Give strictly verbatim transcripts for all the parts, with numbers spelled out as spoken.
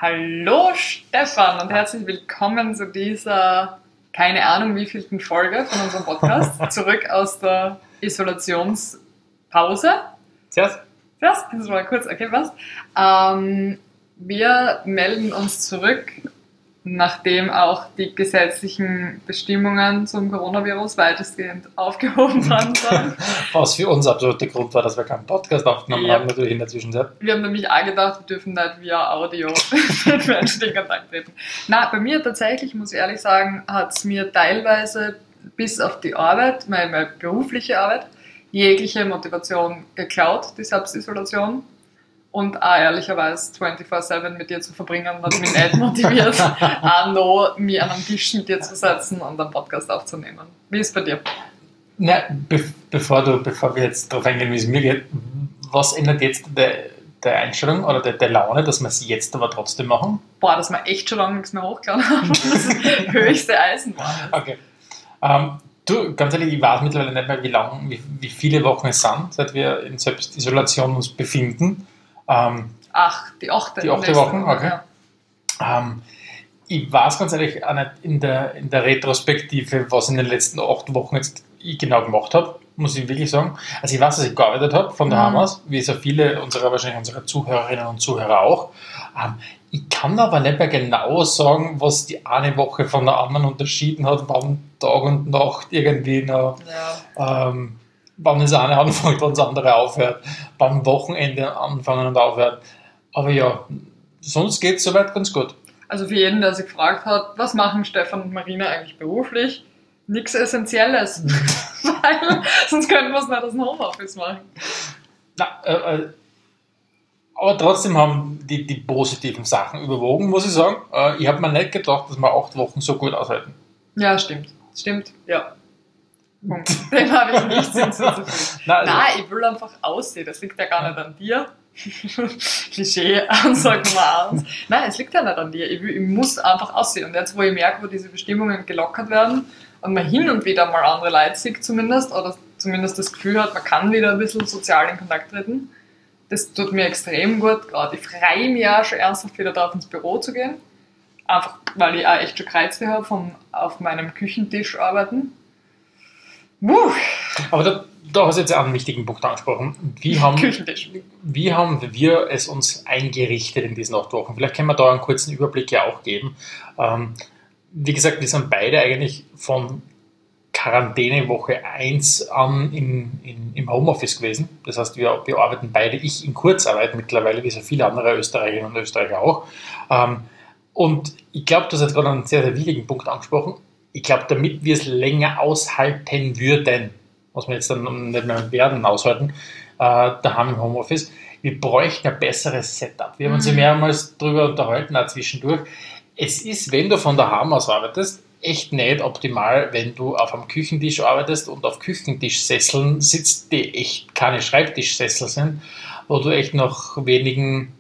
Hallo Stefan und herzlich willkommen zu dieser, keine Ahnung wievielten Folge von unserem Podcast, zurück aus der Isolationspause. Servus. Servus, das war kurz, okay, was? Ähm, wir melden uns zurück, nachdem auch die gesetzlichen Bestimmungen zum Coronavirus weitestgehend aufgehoben worden sind. Was für uns absolut der Grund war, dass wir keinen Podcast aufgenommen Ja. haben, natürlich in der Zwischenzeit. Wir haben nämlich auch gedacht, wir dürfen nicht via Audio mit Menschen in Kontakt treten. Nein, bei mir tatsächlich, muss ich ehrlich sagen, hat es mir teilweise bis auf die Arbeit, meine, meine berufliche Arbeit, jegliche Motivation geklaut, die Selbstisolation. Und auch ehrlicherweise vierundzwanzig sieben mit dir zu verbringen, hat mich nicht motiviert, auch noch mich an einem Tisch mit dir zu setzen und einen Podcast aufzunehmen. Wie ist es bei dir? Na, be bevor, du, bevor wir jetzt darauf eingehen, wie es mir geht, was ändert jetzt der, der Einstellung oder der, der Laune, dass wir es jetzt aber trotzdem machen? Boah, dass wir echt schon lange nichts mehr hochgeladen haben. Das ist höchste Eisenbahn. Okay. Ähm, du, ganz ehrlich, ich weiß mittlerweile nicht mehr, wie lang, wie, wie viele Wochen es sind, seit wir in Selbstisolation uns befinden. Ähm, Ach, die achte. Die achte Woche, okay. Ja. Ähm, ich weiß ganz ehrlich auch nicht in der, in der Retrospektive, was in den letzten acht Wochen jetzt ich genau gemacht habe, muss ich wirklich sagen. Also ich weiß, dass ich gearbeitet habe von daheim Mhm. aus, wie so viele unserer, wahrscheinlich unserer Zuhörerinnen und Zuhörer auch. Ähm, ich kann aber nicht mehr genau sagen, was die eine Woche von der anderen unterschieden hat, wann Tag und Nacht irgendwie noch... Ja. Ähm, wann das eine anfängt, wann das andere aufhört, wann Wochenende anfangen und aufhören. Aber ja, sonst geht es soweit ganz gut. Also für jeden, der sich gefragt hat, was machen Stefan und Marina eigentlich beruflich? Nichts Essentielles. Weil sonst könnten wir es nicht aus dem Homeoffice machen. Na, äh, äh, aber trotzdem haben die, die positiven Sachen überwogen, muss ich sagen. Äh, ich habe mir nicht gedacht, dass wir acht Wochen so gut aushalten. Ja, stimmt. Stimmt, ja. Punkt. Dem habe ich nichts hinzuzufügen. Nein, also, Nein, ich will einfach aussehen. Das liegt ja gar nicht an dir. Klischee-Ansage Nummer eins. Nein, es liegt ja nicht an dir. Ich, will, ich muss einfach aussehen. Und jetzt, wo ich merke, wo diese Bestimmungen gelockert werden und man hin und wieder mal andere Leute sieht zumindest, oder zumindest das Gefühl hat, man kann wieder ein bisschen sozial in Kontakt treten, das tut mir extrem gut. Gerade ich freue mich auch schon ernsthaft wieder darauf, ins Büro zu gehen. Einfach, weil ich auch echt schon Kreuzle habe vom auf meinem Küchentisch arbeiten. Wuh. aber da, da hast du jetzt einen wichtigen Punkt angesprochen. Wie haben, Küchentisch. wie haben wir es uns eingerichtet in diesen acht Wochen? Vielleicht können wir da einen kurzen Überblick ja auch geben. Ähm, wie gesagt, wir sind beide eigentlich von Quarantänewoche eins an in, in, im Homeoffice gewesen. Das heißt, wir, wir arbeiten beide, ich in Kurzarbeit mittlerweile, wie so viele andere Österreicherinnen und Österreicher auch. Ähm, und ich glaube, du hast jetzt gerade einen sehr, sehr wichtigen Punkt angesprochen. Ich glaube, damit wir es länger aushalten würden, was wir jetzt dann nicht mehr werden aushalten, äh, daheim im Homeoffice, wir bräuchten ein besseres Setup. Wir haben uns ja mehrmals darüber unterhalten, auch zwischendurch. Es ist, wenn du von daheim aus arbeitest, echt nicht optimal, wenn du auf einem Küchentisch arbeitest und auf Küchentischsesseln sitzt, die echt keine Schreibtischsessel sind, wo du echt nach wenigen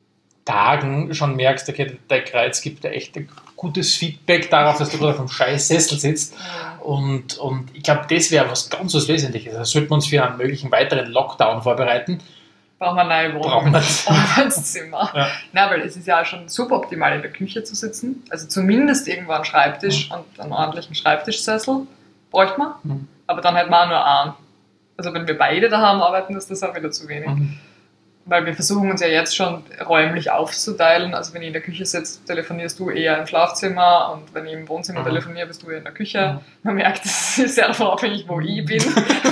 Tagen schon merkst, okay, der Kreuz gibt dir echt ein gutes Feedback darauf, dass du gerade auf einem scheiß Sessel sitzt. Und, und ich glaube, das wäre was ganz was Wesentliches. Da sollten wir uns für einen möglichen weiteren Lockdown vorbereiten. Brauchen wir eine neue Brauchen Wohnung, wir. Arbeitszimmer. Ja. Nein, weil es ist ja auch schon super optimal in der Küche zu sitzen. Also zumindest irgendwo einen Schreibtisch und einen ordentlichen Schreibtischsessel bräuchte man. Mhm. Aber dann halt mal nur einen. Also wenn wir beide daheim arbeiten, ist das auch wieder zu wenig. Mhm. Weil wir versuchen uns ja jetzt schon räumlich aufzuteilen. Also wenn ich in der Küche sitze, telefonierst du eher im Schlafzimmer und wenn ich im Wohnzimmer Mhm. telefoniere, bist du eher in der Küche. Mhm. Man merkt, es ist sehr davon abhängig, wo ich bin.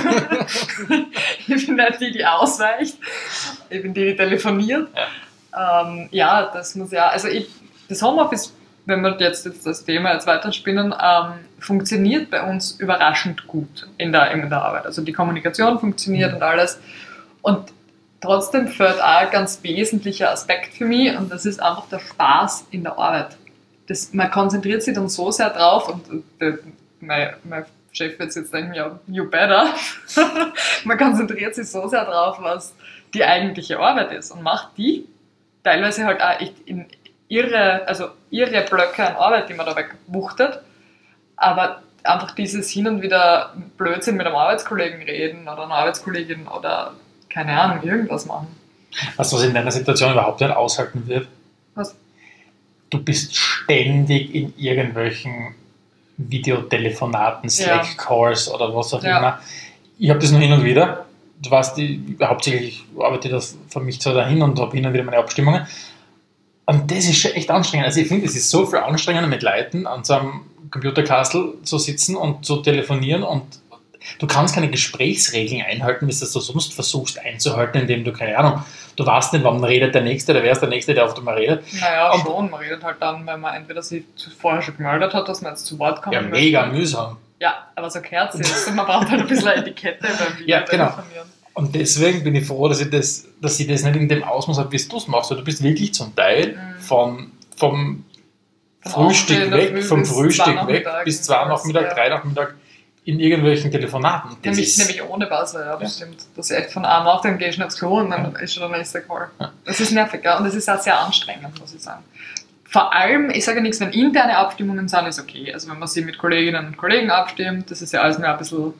Ich bin nicht die, die ausweicht. Ich bin die, die telefoniert. Ja, ähm, ja das muss ja, also ich, das Homeoffice, wenn wir jetzt, jetzt das Thema jetzt weiterspinnen, ähm, funktioniert bei uns überraschend gut in der, in der Arbeit. Also die Kommunikation funktioniert Mhm. und alles. Und trotzdem fehlt auch ein ganz wesentlicher Aspekt für mich und das ist einfach der Spaß in der Arbeit. Das, man konzentriert sich dann so sehr drauf und, und äh, mein, mein Chef wird jetzt denken, ja, you better. Man konzentriert sich so sehr drauf, was die eigentliche Arbeit ist und macht die teilweise halt auch echt in irre, also irre Blöcke an Arbeit, die man da wegwuchtet, aber einfach dieses hin und wieder Blödsinn mit einem Arbeitskollegen reden oder einer Arbeitskollegin oder keine Ahnung, irgendwas machen. Was, was in deiner Situation überhaupt nicht aushalten wird? Was? du bist ständig in irgendwelchen Videotelefonaten, Slack-Calls ja. oder was auch ja. immer. Ich habe das nur hin und wieder. Du weißt, ich, hauptsächlich arbeite ich das für mich so dahin und habe hin und wieder meine Abstimmungen. Und das ist schon echt anstrengend. Also ich finde, es ist so viel anstrengender mit Leuten an so einem Computerkastel zu sitzen und zu telefonieren und du kannst keine Gesprächsregeln einhalten, wie du das sonst versuchst einzuhalten, indem du, keine Ahnung, du weißt nicht, wann redet der Nächste, oder wer ist der Nächste, der auf einmal redet. Naja, und schon. Man redet halt dann, wenn man entweder sich vorher schon gemeldet hat, dass man jetzt zu Wort kommt. Ja, mega mühsam. Ja, aber so gehört es. Und man braucht halt ein bisschen eine Etikette beim Video. Ja, genau. Und deswegen bin ich froh, dass ich das, dass ich das nicht in dem Ausmaß habe, wie du es machst. Du bist wirklich zum Teil mhm. von, vom Frühstück weg, Früh vom Frühstück weg bis zwei Nachmittag, ja. drei Nachmittag in irgendwelchen Telefonaten. Das nämlich, ist, nämlich ohne Pause, ja, das ja. stimmt. Dass ich echt von einem Nachmittag gehe, schnell aufs Klo und dann ja. ist schon der nächste Call. Ja. Das ist nervig, ja, und das ist auch sehr anstrengend, muss ich sagen. Vor allem, ich sage nichts, wenn interne Abstimmungen sind, ist okay. Also wenn man sich mit Kolleginnen und Kollegen abstimmt, das ist ja alles mehr ein bisschen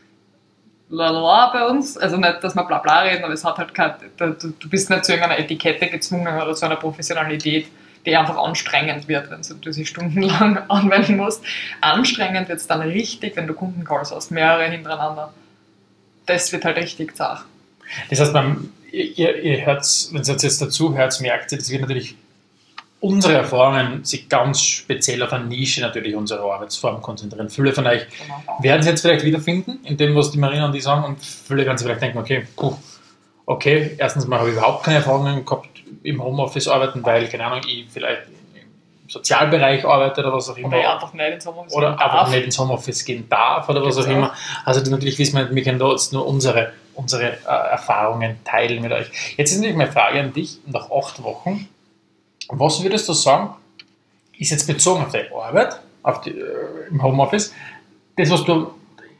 lalala bei uns. Also nicht, dass wir bla bla reden, aber es hat halt kein, du, du bist nicht zu irgendeiner Etikette gezwungen oder zu einer Professionalität, die einfach anstrengend wird, wenn du sie stundenlang anwenden musst. Anstrengend wird es dann richtig, wenn du Kundencalls hast, mehrere hintereinander. Das wird halt richtig zart. Das heißt, man, ihr, ihr hört, wenn ihr jetzt dazu hört, merkt ihr, das wird natürlich unsere Erfahrungen sich ganz speziell auf eine Nische natürlich unserer Arbeitsform konzentrieren. Viele von euch genau. werden sie jetzt vielleicht wiederfinden, in dem, was die Marina und die sagen, und viele werden sich vielleicht denken, okay, puh, okay, erstens mal habe ich überhaupt keine Erfahrungen gehabt im Homeoffice arbeiten, weil, keine Ahnung, ich vielleicht im Sozialbereich arbeite oder was auch immer. Oder einfach nicht ins Homeoffice oder gehen einfach darf. nicht ins Homeoffice gehen darf oder was auch, auch immer. Also natürlich wissen wir, wir können da jetzt nur unsere, unsere äh, Erfahrungen teilen mit euch. Jetzt ist natürlich meine Frage an dich, nach acht Wochen, was würdest du sagen, ist jetzt bezogen auf deine Arbeit, auf die, äh, im Homeoffice, das, was du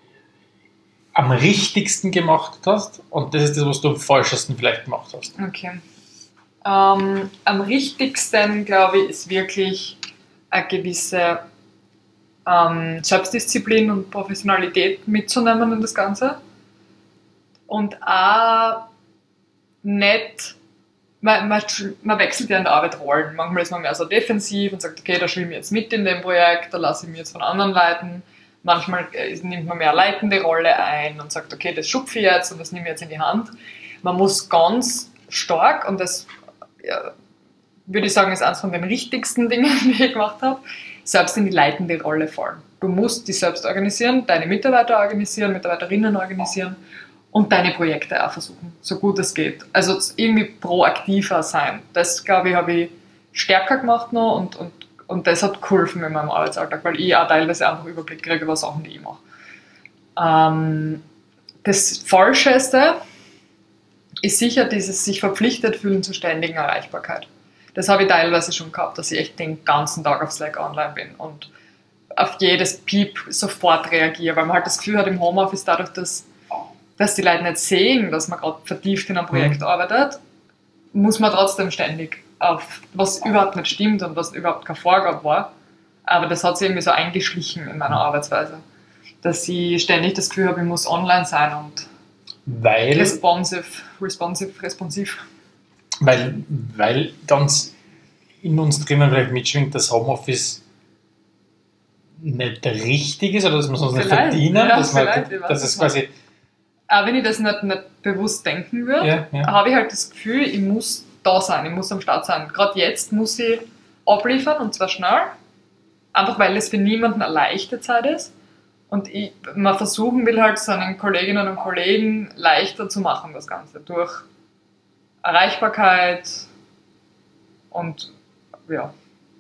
am richtigsten gemacht hast und das ist das, was du am falschesten vielleicht gemacht hast? Okay. Ähm, am richtigsten, glaube ich, ist wirklich eine gewisse ähm, Selbstdisziplin und Professionalität mitzunehmen in das Ganze. Und auch nicht, man, man, man wechselt ja in der Arbeit Rollen. Manchmal ist man mehr so defensiv und sagt, okay, da schwimme ich jetzt mit in dem Projekt, da lasse ich mich jetzt von anderen leiten. Manchmal nimmt man mehr leitende Rolle ein und sagt, okay, das schupfe ich jetzt und das nehme ich jetzt in die Hand. Man muss ganz stark, und das ja, würde ich sagen, ist eines von den richtigsten Dingen, die ich gemacht habe, selbst in die leitende Rolle fallen. Du musst dich selbst organisieren, deine Mitarbeiter organisieren, Mitarbeiterinnen organisieren und deine Projekte auch versuchen, so gut es geht. Also irgendwie proaktiver sein. Das, glaube ich, habe ich stärker gemacht noch und, und, und das hat geholfen in meinem Arbeitsalltag, weil ich auch teilweise einfach Überblick kriege über Sachen, die ich mache. Ähm, das Falscheste ist sicher dieses sich verpflichtet fühlen zur ständigen Erreichbarkeit. Das habe ich teilweise schon gehabt, dass ich echt den ganzen Tag auf Slack online bin und auf jedes Piep sofort reagiere, weil man halt das Gefühl hat im Homeoffice, dadurch, dass, dass die Leute nicht sehen, dass man gerade vertieft in einem Projekt mhm. arbeitet, muss man trotzdem ständig auf was überhaupt nicht stimmt und was überhaupt keine Vorgabe war. Aber das hat sich irgendwie so eingeschlichen in meiner Arbeitsweise, dass ich ständig das Gefühl habe, ich muss online sein und Weil, responsive, responsive, responsiv. Weil, weil ganz in uns drinnen vielleicht mitschwingt, dass Homeoffice nicht richtig ist oder dass wir es uns nicht verdienen. Ja, dass man, dass es quasi auch wenn ich das nicht, nicht bewusst denken würde, ja, ja. habe ich halt das Gefühl, ich muss da sein, ich muss am Start sein. Gerade jetzt muss ich abliefern und zwar schnell, einfach weil es für niemanden eine leichte Zeit ist. Und ich, man versuchen will halt seinen Kolleginnen und Kollegen leichter zu machen, das Ganze, durch Erreichbarkeit und ja,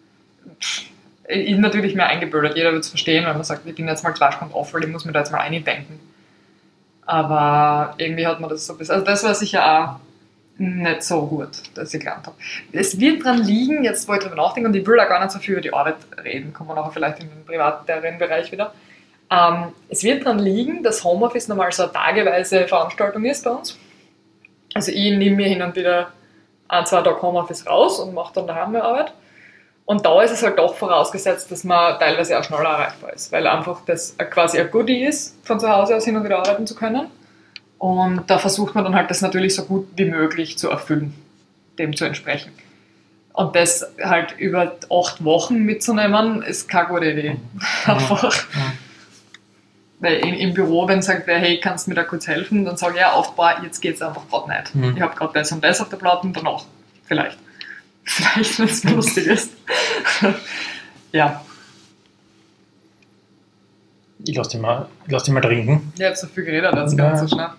ist natürlich mehr eingebildet. Jeder wird es verstehen, wenn man sagt, ich bin jetzt mal zwei Stunden off, weil ich muss mir da jetzt mal eindenken. Aber irgendwie hat man das so ein bisschen, also das war sicher auch nicht so gut, dass ich gelernt habe. Es wird dran liegen, jetzt wo ich drüber nachdenke, und ich will auch gar nicht so viel über die Arbeit reden, kommen wir nachher vielleicht in den privaten Bereich wieder. Ähm, es wird daran liegen, dass Homeoffice normal so eine tageweise Veranstaltung ist bei uns. Also ich nehme mir hin und wieder ein, zwei Tage Homeoffice raus und mache dann daheim meine Arbeit. Und da ist es halt doch vorausgesetzt, dass man teilweise auch schneller erreichbar ist, weil einfach das quasi ein Goodie ist, von zu Hause aus hin und wieder arbeiten zu können. Und da versucht man dann halt das natürlich so gut wie möglich zu erfüllen, dem zu entsprechen. Und das halt über acht Wochen mitzunehmen, ist keine gute Idee. Mhm. Einfach. Mhm. Weil im, im Büro, wenn sagt wer, hey, kannst du mir da kurz helfen, dann sage ich ja oft, boah, jetzt geht es einfach gerade nicht. Mhm. Ich habe gerade das und das auf der Platte, danach vielleicht. Vielleicht, wenn es lustig ist. Ja. Ich lasse dich, mal- ich lass dich mal trinken. Ich habe so viel geredet, das Ja. ganz so schnell.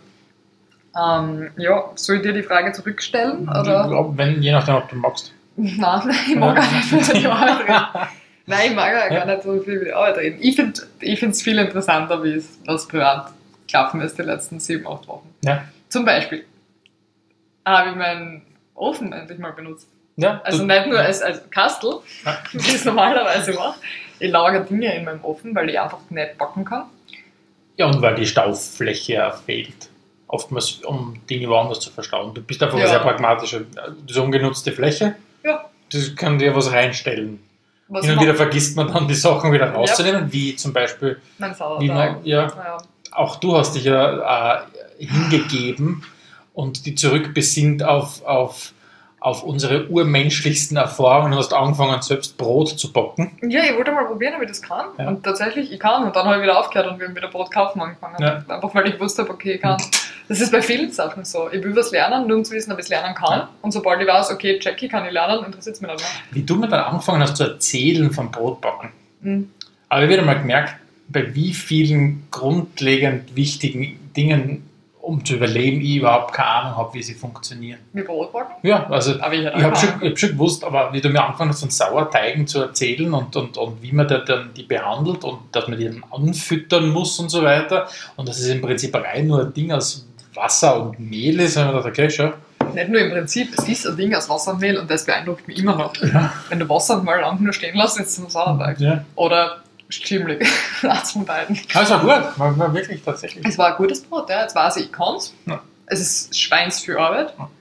Ähm, ja, soll ich dir die Frage zurückstellen? Oder? Ja, wenn, je nachdem, ob du magst. Nein, ich mag gar nicht über die Arbeit reden. Nein, ich mag auch gar nicht so viel über die Arbeit reden. Ich finde es viel interessanter, wie es was privat gelaufen ist die letzten sieben, acht Wochen. Ja. Zum Beispiel habe ich meinen Ofen endlich mal benutzt. Ja, Also du- nicht nur als, als Kastel, Ja. wie ich es normalerweise mache. Ich lagere Dinge in meinem Ofen, weil ich einfach nicht backen kann. Ja, und weil die Staufläche ja fehlt. Oftmals, um Dinge woanders zu verstauen. Du bist einfach Ja. eine sehr pragmatische, das ungenutzte Fläche. Ja. Das kann dir was reinstellen. Was Hin und macht wieder vergisst man dann, die Sachen wieder rauszunehmen, wie zum Beispiel, mein wie Sauerteig? man, ja, Ja. auch du hast dich ja äh, hingegeben und die zurückbesinnt auf, auf, auf unsere urmenschlichsten Erfahrungen und hast angefangen, selbst Brot zu backen. Ja, ich wollte mal probieren, ob ich das kann. Ja. Und tatsächlich, ich kann. Und dann habe ich wieder aufgehört und wir haben wieder Brot kaufen angefangen. Ja. Einfach weil ich gewusst habe, okay, ich kann. Das ist bei vielen Sachen so. Ich will was lernen, nur um zu wissen, ob ich es lernen kann. Ja. Und sobald ich weiß, okay, Jackie kann ich lernen, interessiert es mich nicht mehr. Wie du mir dann angefangen hast zu erzählen vom Brotbacken. Mhm. Aber ich habe wieder mal gemerkt, bei wie vielen grundlegend wichtigen Dingen, um zu überleben, ich überhaupt keine Ahnung habe, wie sie funktionieren. Wie Brot backen? Ja, also Aber ich hätte ich habe auch schon, keine ich hab schon gewusst, aber wie du mir angefangen hast, von Sauerteigen zu erzählen und, und, und wie man da dann die behandelt und dass man die dann anfüttern muss und so weiter und dass es im Prinzip rein nur ein Ding aus Wasser und Mehl ist, habe ich gedacht, okay, schau. Nicht nur im Prinzip, es ist ein Ding aus Wasser und Mehl und das beeindruckt mich immer noch. Ja. Wenn du Wasser mal lang nur stehen lässt, ist es ein Sauerteig. Ja. Oder schimmelig. Eins von beiden. Also gut, war, war wirklich tatsächlich. Es war ein gutes Brot, ja. Jetzt weiß ich, ich kann es. Ja. Es ist schweins viel Arbeit. Ja.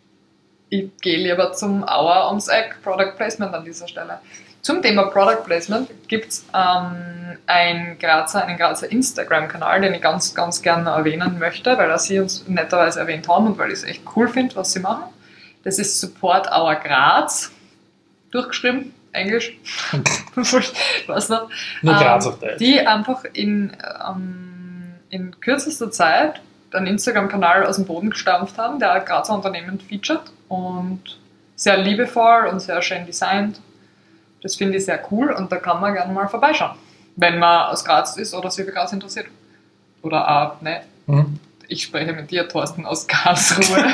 Ich gehe lieber zum Auer ums Eck, Product Placement an dieser Stelle. Zum Thema Product Placement gibt es ähm, ein Grazer, einen Grazer Instagram-Kanal, den ich ganz, ganz gerne erwähnen möchte, weil sie uns netterweise erwähnt haben und weil ich es echt cool finde, was sie machen. Das ist Support Our Graz, durchgeschrieben, Englisch, weiß nicht. Nur Ähm, Graz auf Deutsch. Die einfach in, ähm, in kürzester Zeit einen Instagram-Kanal aus dem Boden gestampft haben, der ein Grazer Unternehmen featured und sehr liebevoll und sehr schön designt. Das finde ich sehr cool und da kann man gerne mal vorbeischauen, wenn man aus Graz ist oder sich für Graz interessiert. Oder auch nicht. Hm? Ich spreche mit dir, Thorsten, aus Karlsruhe.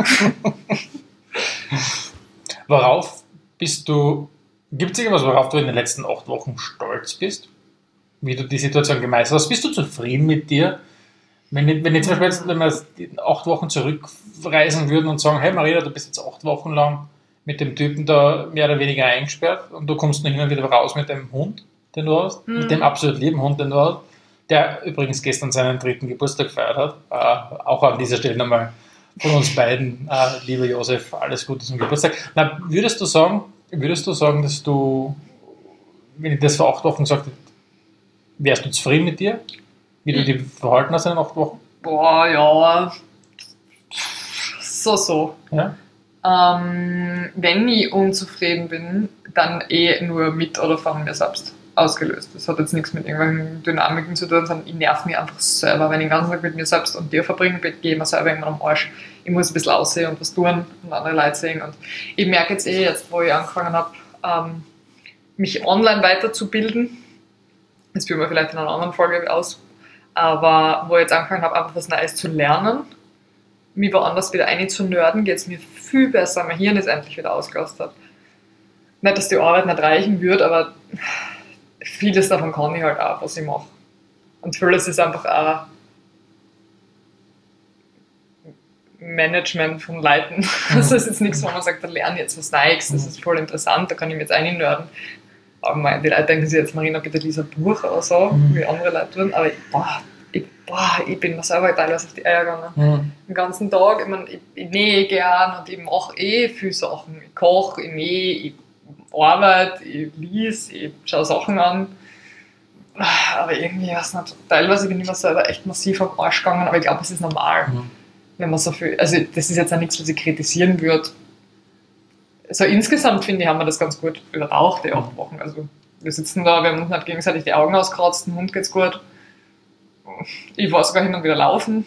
Worauf bist du, gibt es irgendwas, worauf du in den letzten acht Wochen stolz bist? Wie du die Situation gemeistert hast? Bist du zufrieden mit dir? Wenn ich, wenn ich zum Beispiel jetzt, wenn wir jetzt acht Wochen zurückreisen würden und sagen, hey Maria, du bist jetzt acht Wochen lang mit dem Typen da mehr oder weniger eingesperrt und du kommst noch hin und wieder raus mit dem Hund, den du hast, Mhm. mit dem absolut lieben Hund, den du hast, der übrigens gestern seinen dritten Geburtstag gefeiert hat. Äh, auch an dieser Stelle nochmal von uns beiden, äh, lieber Josef, alles Gute zum Geburtstag. Na, würdest du sagen, würdest du sagen, dass du, wenn ich das vor acht Wochen gesagt hätte, wärst du zufrieden mit dir? Wie du dich verhalten hast in den acht Wochen? Boah, ja. So, so. Ja? Ähm, wenn ich unzufrieden bin, dann eh nur mit oder von mir selbst ausgelöst. Das hat jetzt nichts mit irgendwelchen Dynamiken zu tun, sondern ich nerv mich einfach selber. Wenn ich den ganzen Tag mit mir selbst und dir verbringe, gehe ich mir selber irgendwann am Arsch. Ich muss ein bisschen aussehen und was tun und andere Leute sehen. Und ich merke jetzt eh, jetzt wo ich angefangen habe, ähm, mich online weiterzubilden, das führen wir vielleicht in einer anderen Folge aus, aber wo ich jetzt angefangen habe, einfach was Neues zu lernen, mich woanders wieder einzunörden, geht es mir viel besser. Mein Hirn ist endlich wieder ausgelastet. Nicht, dass die Arbeit nicht reichen würde, aber vieles davon kann ich halt auch, was ich mache. Und vieles ist einfach auch Management von Leuten. Das ist jetzt nichts, wo man sagt, da lerne ich jetzt was Neues, das ist voll interessant, da kann ich mich jetzt einnörden. Aber mein, die Leute denken sich jetzt, Marina, bitte lies ein Buch oder so, Mhm. wie andere Leute tun. Aber ich, boah, ich, boah, ich bin mir selber teilweise auf die Eier gegangen. Mhm. Den ganzen Tag, ich, mein, ich, ich nähe gern und ich mache eh viele Sachen. Ich koche, ich nähe, ich arbeite, ich lese, ich schaue Sachen an. Aber irgendwie, weiß nicht, teilweise bin ich mir selber echt massiv am Arsch gegangen, aber ich glaube, es ist normal, Mhm. wenn man so viel, also das ist jetzt auch nichts, was ich kritisieren würde. so insgesamt finde ich, haben wir das ganz gut übertaucht, die acht Wochen. Also wir sitzen da, wir haben uns nicht gegenseitig die Augen auskratzt, dem Hund geht's gut. Ich war sogar hin und wieder laufen.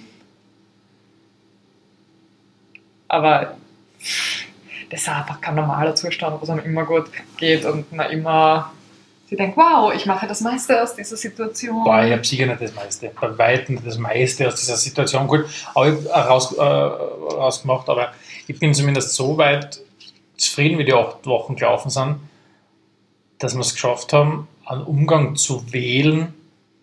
Aber das ist einfach kein normaler Zustand, wo es einem immer gut geht und man immer sie denkt, wow, ich mache das meiste aus dieser Situation. Boah, ich habe sicher nicht das meiste, bei weitem nicht das meiste aus dieser Situation. Gut, aber ich habe raus, äh, rausgemacht, aber ich bin zumindest so weit zufrieden, wie die acht Wochen gelaufen sind, dass wir es geschafft haben, einen Umgang zu wählen,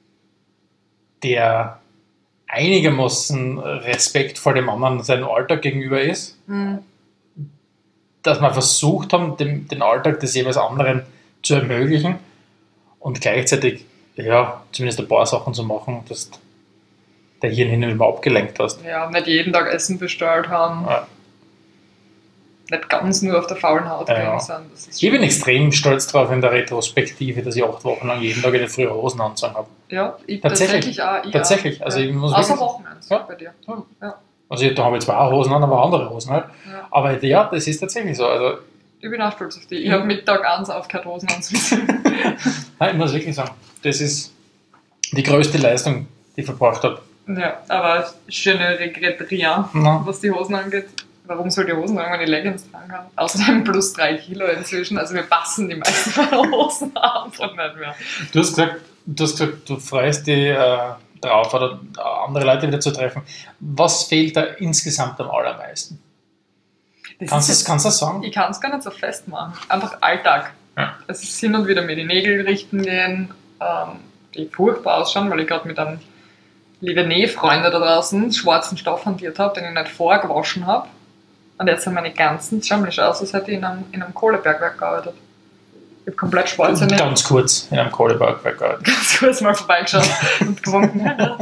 der einigermaßen Respekt vor dem anderen seinem Alltag gegenüber ist. Mhm. Dass wir versucht haben, den, den Alltag des jeweils anderen zu ermöglichen und gleichzeitig, ja, zumindest ein paar Sachen zu machen, dass der Hirn hin und wieder abgelenkt hast. Ja, nicht jeden Tag Essen bestellt haben. Ja. Nicht ganz nur auf der faulen Haut ja, ja. sind. Das ist ich bin extrem stolz drauf in der Retrospektive, dass ich acht Wochen lang jeden Tag eine frühe Hosen anzogen habe. Ja, ich tatsächlich, tatsächlich auch. Ich tatsächlich. Auch. Also ja. ich muss Außer Wochenende ja. bei dir. Ja. Ja. Also ich, da habe ich zwar auch Hosen an, aber andere Hosen halt. Ja. Aber ja, das ist tatsächlich so. Also, ich bin auch stolz auf dich. Ich habe Mittag eins aufgehört, Hosen anzuziehen. Nein, ich muss wirklich sagen, das ist die größte Leistung, die ich verbracht habe. Ja, aber schöne regrette rien, no. was die Hosen angeht. Warum soll die Hosen tragen, wenn ich Leggings tragen kann? Außerdem plus drei Kilo inzwischen, also wir passen die meisten meiner Hosen einfach nicht mehr. Du hast gesagt, du, hast gesagt, du freust dich äh, drauf, oder andere Leute wieder zu treffen. Was fehlt da insgesamt am allermeisten? Das kannst du das sagen? Ich kann es gar nicht so festmachen. Einfach Alltag. Ja. Es ist hin und wieder mir die Nägel richten gehen, ähm, die furchtbar ausschauen, weil ich gerade mit einem lieben Nähfreunde da draußen schwarzen Stoff hantiert habe, den ich nicht vorgewaschen habe. Und jetzt sind meine ganzen schammelig aus, als hätte ich in einem, in einem Kohlebergwerk gearbeitet. Ich habe komplett schwarze Nägel. Ganz kurz in einem Kohlebergwerk gearbeitet. Ganz kurz mal vorbeigeschaut und gewunken.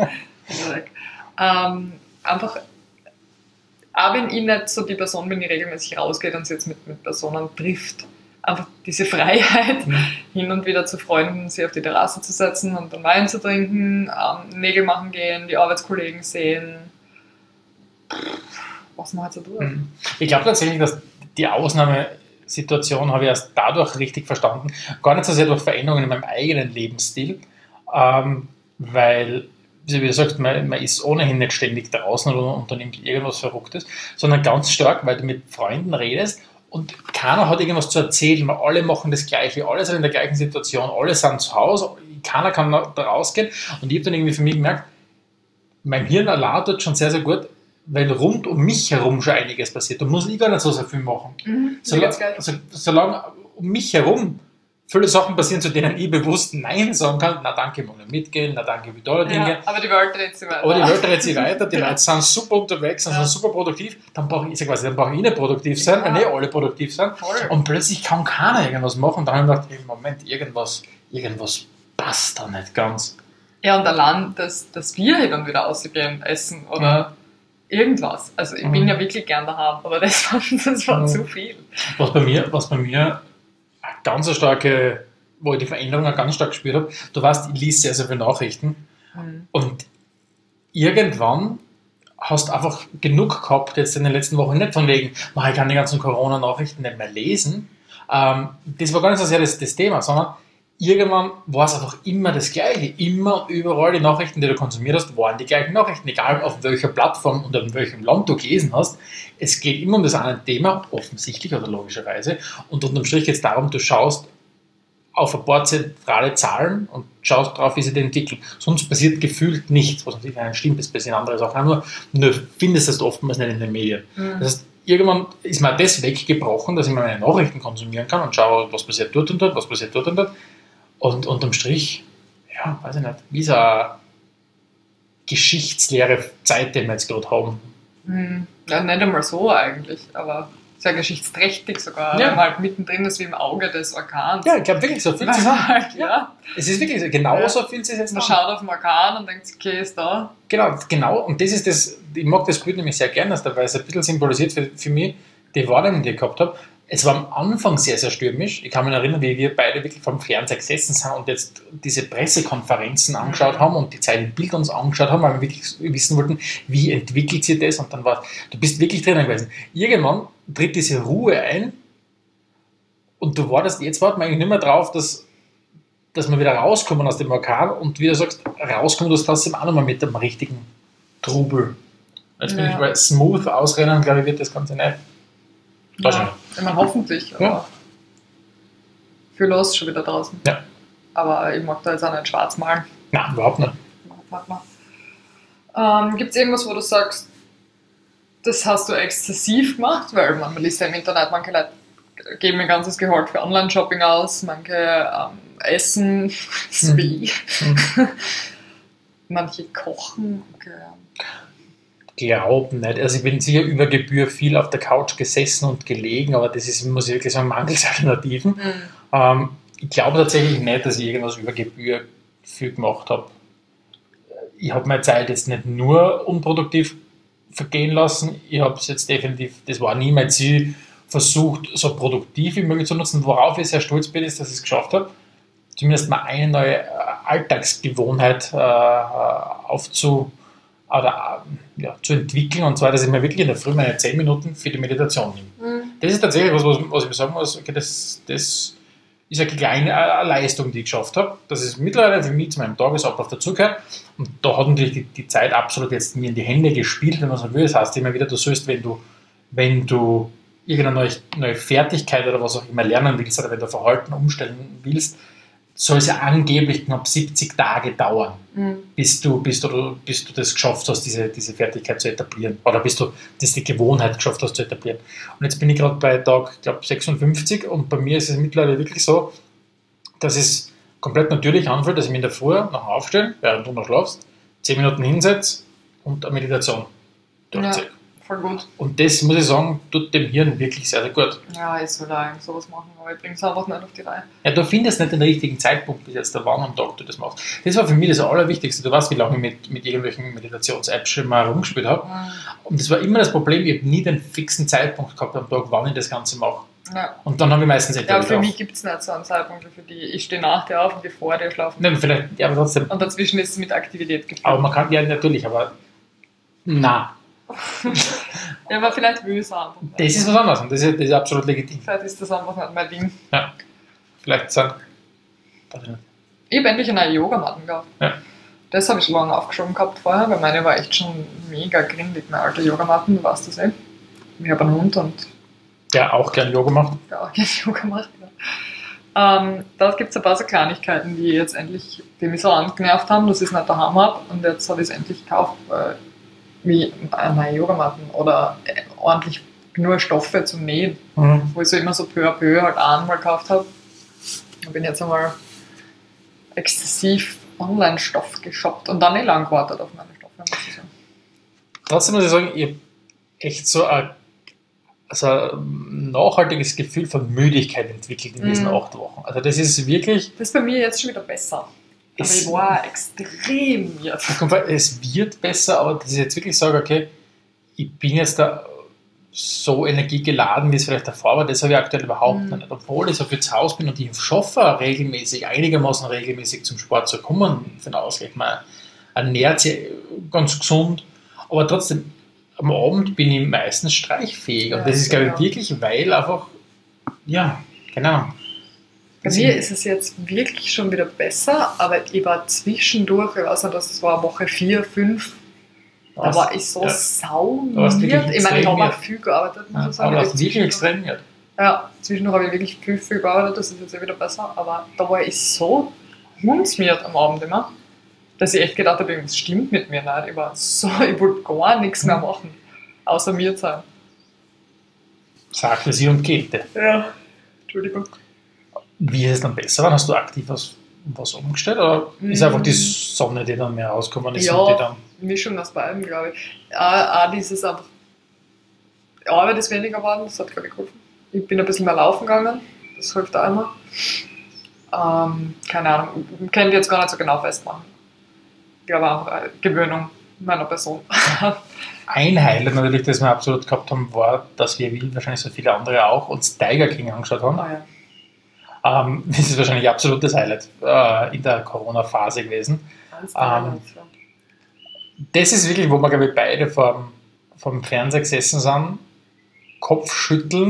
ähm, einfach, auch wenn ich nicht so die Person bin, die regelmäßig rausgeht und sich jetzt mit, mit Personen trifft, einfach diese Freiheit, mhm. hin und wieder zu Freunden, sich auf die Terrasse zu setzen und dann Wein zu trinken, ähm, Nägel machen gehen, die Arbeitskollegen sehen. Was man halt so tut. Ich glaube tatsächlich, dass die Ausnahmesituation habe ich erst dadurch richtig verstanden, gar nicht so sehr durch Veränderungen in meinem eigenen Lebensstil, ähm, weil, wie du sagst, man, man ist ohnehin nicht ständig draußen oder unternimmt irgendwas Verrücktes, sondern ganz stark, weil du mit Freunden redest und keiner hat irgendwas zu erzählen, weil alle machen das Gleiche, alle sind in der gleichen Situation, alle sind zu Hause, keiner kann da rausgehen und ich habe dann irgendwie für mich gemerkt, mein Hirn allein tut schon sehr, sehr gut, weil rund um mich herum schon einiges passiert. Da muss ich gar nicht so sehr viel machen. Mhm, solange, also, solange um mich herum viele Sachen passieren, zu denen ich bewusst Nein sagen kann, na danke, ich mag nicht mitgehen, na danke, wie tolle Dinge. Ja, aber die Welt dreht sich weiter. Aber die Welt dreht sich weiter, die Leute sind super unterwegs, ja. sind super produktiv, dann brauche ich, quasi, dann brauche ich nicht produktiv sein, ja. wenn eh alle produktiv sind. Voll. Und plötzlich kann keiner irgendwas machen. Und dann habe ich gedacht, im Moment, irgendwas, irgendwas passt da nicht ganz. Ja, und allein, dass, dass wir hier dann wieder ausgehen, essen oder... Mhm. Irgendwas. Also ich mhm. bin ja wirklich gern daheim, aber das war, das war mhm. zu viel. Was bei mir, was bei mir eine ganz starke, wo ich die Veränderung auch ganz stark gespürt habe, du weißt, ich lese sehr, sehr viele Nachrichten mhm. und irgendwann hast du einfach genug gehabt, jetzt in den letzten Wochen, nicht von wegen, ich kann die ganzen Corona-Nachrichten nicht mehr lesen. Ähm, das war gar nicht so sehr das, das Thema, sondern irgendwann war es einfach immer das Gleiche. Immer und überall die Nachrichten, die du konsumiert hast, waren die gleichen Nachrichten. Egal auf welcher Plattform und in welchem Land du gelesen hast. Es geht immer um das eine Thema, offensichtlich oder logischerweise. Und unterm Strich geht es darum, du schaust auf ein paar zentrale Zahlen und schaust drauf, wie sie entwickeln. Sonst passiert gefühlt nichts. Was natürlich nicht stimmt, ist ein bisschen andere Sachen. Nur, nur findest du es oftmals nicht in den Medien. Mhm. Das heißt, irgendwann ist mir das weggebrochen, dass ich meine Nachrichten konsumieren kann und schaue, was passiert dort und dort, was passiert dort und dort. Und unterm Strich, ja, weiß ich nicht, wie so eine geschichtsleere Zeit, die wir jetzt gerade haben. Hm. Ja, nicht einmal so eigentlich, aber sehr geschichtsträchtig sogar, ja. Wenn man halt mittendrin ist wie im Auge des Orkans. Ja, ich glaube wirklich, so viel zu sagen. Halt, ja. Es ist wirklich so, genau ja. so viel zu jetzt Man an. Schaut auf den Orkan und denkt, okay, ist da. Genau, genau, und das ist das, ich mag das Bild nämlich sehr gerne, weil es ein bisschen symbolisiert für, für mich die Wahrnehmung, die ich gehabt habe. Es war am Anfang sehr, sehr stürmisch. Ich kann mich erinnern, wie wir beide wirklich vor dem Fernseher gesessen sind und jetzt diese Pressekonferenzen angeschaut haben und die Zeit im Bild uns angeschaut haben, weil wir wirklich wissen wollten, wie entwickelt sich das. Und dann war, du bist wirklich drinnen gewesen. Irgendwann tritt diese Ruhe ein Und du wartest, jetzt warten wir eigentlich nicht mehr drauf, dass, dass wir wieder rauskommen aus dem Orkan und wie du sagst, rauskommen du trotzdem auch nochmal mit dem richtigen Trubel. Jetzt bin Ja. ich bei smooth ausrennen, glaube ich, wird das Ganze nicht. Ja, ich meine, hoffentlich. Aber Ja. viel los schon wieder draußen. Ja. Aber ich mag da jetzt auch nicht schwarz malen. Nein, überhaupt nicht. Mag man. Ähm, Gibt es irgendwas, wo du sagst, das hast du exzessiv gemacht? Weil man, man liest ja im Internet, manche Leute geben ihr ganzes Gehalt für Online-Shopping aus, manche ähm, essen, ist wie. Mhm. Manche kochen. Okay. Glauben nicht. Also ich bin sicher über Gebühr viel auf der Couch gesessen und gelegen, aber das ist, muss ich wirklich sagen, mangels Alternativen. Mhm. Ähm, ich glaube tatsächlich nicht, dass ich irgendwas über Gebühr viel gemacht habe. Ich habe meine Zeit jetzt nicht nur unproduktiv vergehen lassen. Ich habe es jetzt definitiv, das war nie mein Ziel, versucht, so produktiv wie möglich zu nutzen. Worauf ich sehr stolz bin, ist, dass ich es geschafft habe, zumindest mal eine neue äh, Alltagsgewohnheit äh, aufzu, oder, äh, ja, zu entwickeln. Und zwar, dass ich mir wirklich in der Früh meine zehn Minuten für die Meditation nehme. Mhm. Das ist tatsächlich was, was, was ich mir sagen muss, okay, das, das ist eine kleine äh, Leistung, die ich geschafft habe. Das ist mittlerweile für mich zu meinem Tagesablauf dazugehört. Und da hat natürlich die, die Zeit absolut jetzt mir in die Hände gespielt, wenn man so will. Das heißt immer wieder, du sollst, wenn du, wenn du irgendeine neue, neue Fertigkeit oder was auch immer lernen willst oder wenn du Verhalten umstellen willst, soll es ja angeblich knapp siebzig Tage dauern, Mhm. bis du, bis du, bis du das geschafft hast, diese, diese Fertigkeit zu etablieren. Oder bis du das die Gewohnheit geschafft hast zu etablieren. Und jetzt bin ich gerade bei Tag, ich glaube, sechsundfünfzig und bei mir ist es mittlerweile wirklich so, dass es komplett natürlich anfühlt, dass ich mich in der Früh nach dem Aufstehen, während du noch schlafst, zehn Minuten hinsetze und eine Meditation durchziehe. Ja, voll gut. Und das, muss ich sagen, tut dem Hirn wirklich sehr, sehr gut. Ja, ich soll da sowas machen, aber ich bringe es einfach nicht auf die Reihe. Ja, du findest nicht den richtigen Zeitpunkt, bis jetzt der wann am Tag du das machst. Das war für mich das Allerwichtigste. Du weißt, wie lange ich mit, mit irgendwelchen Meditations-Apps schon mal rumgespielt habe. Mhm. Und das war immer das Problem, ich habe nie den fixen Zeitpunkt gehabt am Tag, wann ich das Ganze mache. Ja. Und dann habe ich meistens Ja, etwa aber für wieder mich gibt es nicht so einen Zeitpunkt, für die ich stehe nach dir auf und gehe vor dir schlafen. Nein, vielleicht, ja, aber trotzdem. Und dazwischen ist es mit Aktivität gefüllt. Aber man kann, ja, natürlich, aber na, Ja, aber vielleicht will ich es einfach nicht. das ist was anderes und das ist, das ist absolut legitim. Vielleicht ist das einfach nicht mein Ding. Ja, vielleicht sagen, darf ich nicht. Ich habe endlich eine neue Yogamatten gehabt. Ja. Das habe ich schon lange aufgeschoben gehabt vorher, weil meine war echt schon mega grindig, meine alte Yogamatten, du weißt das eh. Ich habe einen Hund und Der auch gern Yoga macht. der auch gerne Yoga macht. Ja. Ähm, da gibt es ein paar so Kleinigkeiten, die jetzt endlich, die mich so angenervt haben, dass ich es nicht daheim habe und jetzt habe ich es endlich gekauft, weil wie neue Yogamatten oder äh, ordentlich nur Stoffe zum Nähen, Mhm. wo ich so immer so peu à peu halt einmal gekauft habe. Da bin jetzt einmal exzessiv Online-Stoff geshoppt und dann nicht lang gewartet auf meine Stoffe, muss ich sagen. Trotzdem muss ich sagen, ich habe echt so ein, also ein nachhaltiges Gefühl von Müdigkeit entwickelt in diesen Mhm. acht Wochen. Also das ist wirklich, Das ist bei mir jetzt schon wieder besser. Aber es, ich war extrem jetzt. es wird besser, aber dass ich jetzt wirklich sage, okay, ich bin jetzt da so energiegeladen, wie es vielleicht davor war, das habe ich aktuell überhaupt Mhm. nicht. Obwohl ich so viel zu Hause bin und ich schaffe regelmäßig, einigermaßen regelmäßig zum Sport zu kommen, für den Ausgleich. Man ernährt sich ganz gesund, aber trotzdem, am Abend bin ich meistens streichfähig. Und Ja, das ist, glaube ich, genau. wirklich, weil einfach, ja, keine Ahnung. Bei mir ist es jetzt wirklich schon wieder besser, aber ich war zwischendurch, ich weiß nicht, das war Woche vier, fünf, da war ich so ja. sauniert. wirklich Ich meine, ich extrem habe auch wird. viel gearbeitet, muss Ja, ich sagen. aber Ich das hab ist wirklich zwischendurch- extrem wird. Ja, zwischendurch habe ich wirklich viel, viel gearbeitet, das ist jetzt eh wieder besser, aber da war ich so hundsmiert am Abend immer, dass ich echt gedacht habe, irgendwas stimmt mit mir nicht. Ich war so, ich wollte gar nichts mehr machen, außer mir sein. Sagte sie und gähnte. Ja, Entschuldigung. Wie ist es dann besser? Wann hast du aktiv was, was umgestellt? Oder ist einfach die Sonne, die dann mehr rausgekommen ist? Ja. Und die dann, Mischung aus beidem, glaube ich. Auch, auch dieses einfach, die Arbeit ist weniger geworden, das hat, glaube ich, geholfen. Ich bin ein bisschen mehr laufen gegangen, das hilft auch immer. Ähm, keine Ahnung, ich kann die jetzt gar nicht so genau festmachen. Ich glaube einfach eine Gewöhnung meiner Person. ein Highlight natürlich, das wir absolut gehabt haben, war, dass wir, wie wahrscheinlich so viele andere auch, uns Tiger King angeschaut haben. Ah, ja. Ähm, das ist wahrscheinlich absolut das Highlight äh, in der Corona-Phase gewesen. Eins Ähm, der Highlights, ja. Das ist wirklich, wo wir, glaube ich, beide vorm, vorm Fernseher gesessen sind, kopfschüttelnd,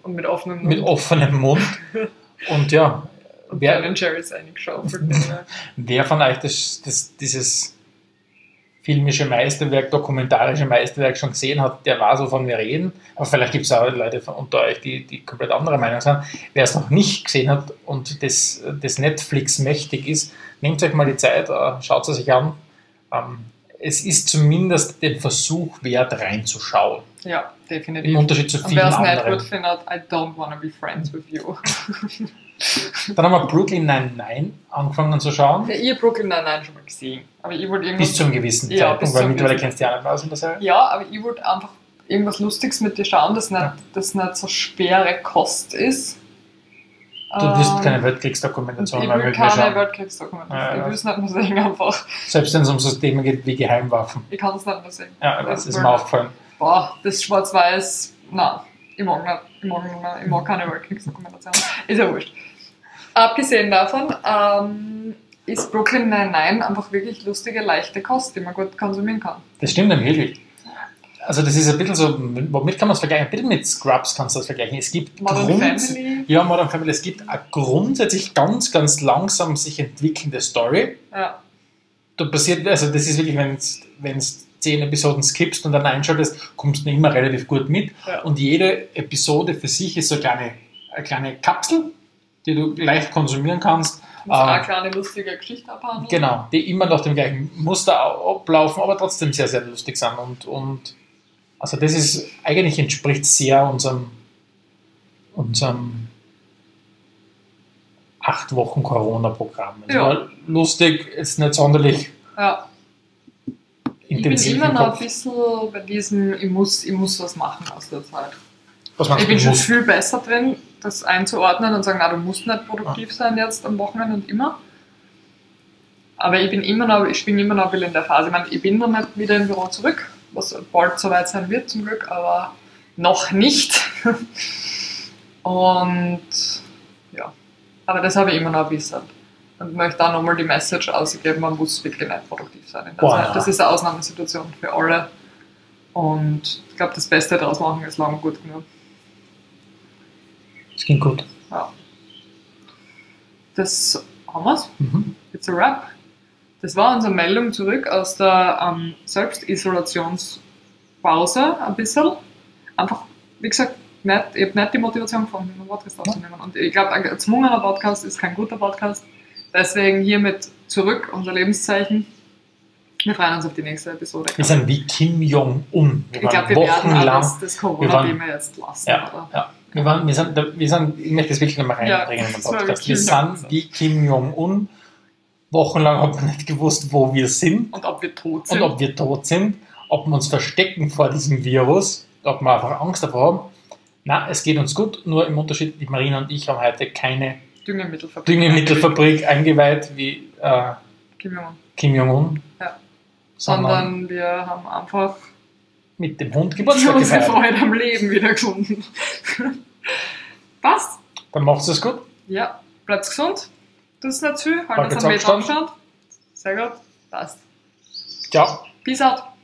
Und mit offenem Mund. mit offenem Mund. Und ja, Und wer, Ben Jerry's eingeschaufelt. wer von euch das, das, dieses filmische Meisterwerk, dokumentarische Meisterwerk schon gesehen hat, der weiß, wovon wir reden. Aber vielleicht gibt es auch Leute von unter euch, die, die komplett anderer Meinung sind. Wer es noch nicht gesehen hat und das, das Netflix mächtig ist, nehmt euch mal die Zeit, äh, schaut es sich an. Ähm, es ist zumindest den Versuch wert, reinzuschauen. Ja, definitiv. Im Unterschied zu Und vielen wer es nicht anderen. gut findet, I don't wanna be friends with you. Dann haben wir Brooklyn Nine-Nine angefangen zu schauen. Ja, ich habe Brooklyn Nine-Nine schon mal gesehen. Aber ich wollte irgendwas... Bis zu einem gewissen Ja, Zeitpunkt, bis weil zu einem mittlerweile gewissen- kennst du ja nicht mehr aus in der Serie. Ja, aber ich wollte einfach irgendwas Lustiges mit dir schauen, das nicht, das nicht so schwere Kost ist. Du wirst Ähm, keine und Weltkriegsdokumentation ich mehr will wirklich keine schauen. Weltkriegsdokumentation. Ja, ja. Ich will es nicht mehr sehen, einfach. Selbst wenn es um so Themen geht wie Geheimwaffen. Ich kann es nicht mehr sehen. Ja, das ist Weil- mir aufgefallen. Boah, das Schwarz-Weiß, nein, ich mag nicht. Ich mag, nicht mehr. Ich mag keine Weltkriegsdokumentation. Ist ja wurscht. Abgesehen davon ähm, ist Brooklyn Nine-Nine einfach wirklich lustige, leichte Kost, die man gut konsumieren kann. Das stimmt dann wirklich. Also das ist ein bisschen so, womit kann man es vergleichen? Ein bisschen mit Scrubs kannst du das vergleichen. Es gibt Modern Grunds- Family. Ja, Modern Family. Es gibt eine grundsätzlich ganz, ganz langsam sich entwickelnde Story. Ja, Da passiert, also das ist wirklich, wenn du zehn Episoden skippst und dann einschaltest, kommst du immer relativ gut mit. Ja. Und jede Episode für sich ist so eine kleine, eine kleine Kapsel, die du leicht konsumieren kannst. muss Ähm, auch eine kleine lustige Geschichte abhandeln. Genau, die immer nach dem gleichen Muster au- ablaufen, aber trotzdem sehr, sehr lustig sind. Und, und also das ist, eigentlich entspricht sehr unserem, unserem acht Wochen Corona-Programm. Es Ja. war lustig, ist nicht sonderlich Ja. Ich bin intensiv immer im noch ein Kopf. bisschen bei diesem, ich muss, ich muss was machen aus der Zeit. Was meinst Ich du, bin schon musst? viel besser drin, das einzuordnen und sagen, na, du musst nicht produktiv sein jetzt am Wochenende und immer. Aber ich bin immer noch, ich bin immer noch ein bisschen in der Phase. Ich meine, ich bin noch nicht wieder im Büro zurück, was bald soweit sein wird zum Glück, aber noch nicht. Und ja, aber das habe ich immer noch ein bisschen. Und möchte auch nochmal die Message ausgeben, man muss wirklich nicht produktiv sein in der Boah, Zeit. ja. Das ist eine Ausnahmesituation für alle. Und ich glaube, das Beste daraus machen ist lang und gut genug. Das ging gut. Ja. Das haben wir's. Mhm. It's a wrap. Das war unsere Meldung zurück aus der ähm, Selbstisolationspause ein bisschen. Einfach, wie gesagt, nicht, ich habe nicht die Motivation gefunden, einen Podcast aufzunehmen. Und ich glaube, ein gezwungener Podcast ist kein guter Podcast. Deswegen hiermit zurück, unser Lebenszeichen. Wir freuen uns auf die nächste Episode. Wir sind wie Kim Jong-un. Wir Ich glaube, wir werden alles das Corona-Thema jetzt lassen, Ja, oder? ja. Wir, waren, wir, sind, wir sind, ich möchte das wirklich nochmal Ja, reinbringen in den das war Podcast. wie Wir Kim sind Jong-un. wie Kim Jong-un. Wochenlang haben wir nicht gewusst, wo wir sind Und ob wir tot und sind. ob wir tot sind, ob wir uns verstecken vor diesem Virus, ob wir einfach Angst davor haben. Nein, es geht uns gut, nur im Unterschied, die Marina und ich haben heute keine Düngemittelfabrik. Düngemittelfabrik eingeweiht wie äh, Kim Jong-un. Kim Jong-un, Ja. sondern Sondern wir haben einfach mit dem Hund Geburtstag unsere gefeiert. Freude am Leben wieder gefunden. Passt? Dann macht es gut. Ja, bleibt gesund. Das ist nicht zu viel. Halt Haltet uns am Meter Abstand. Abstand. Sehr gut. Passt. Ciao. Peace out.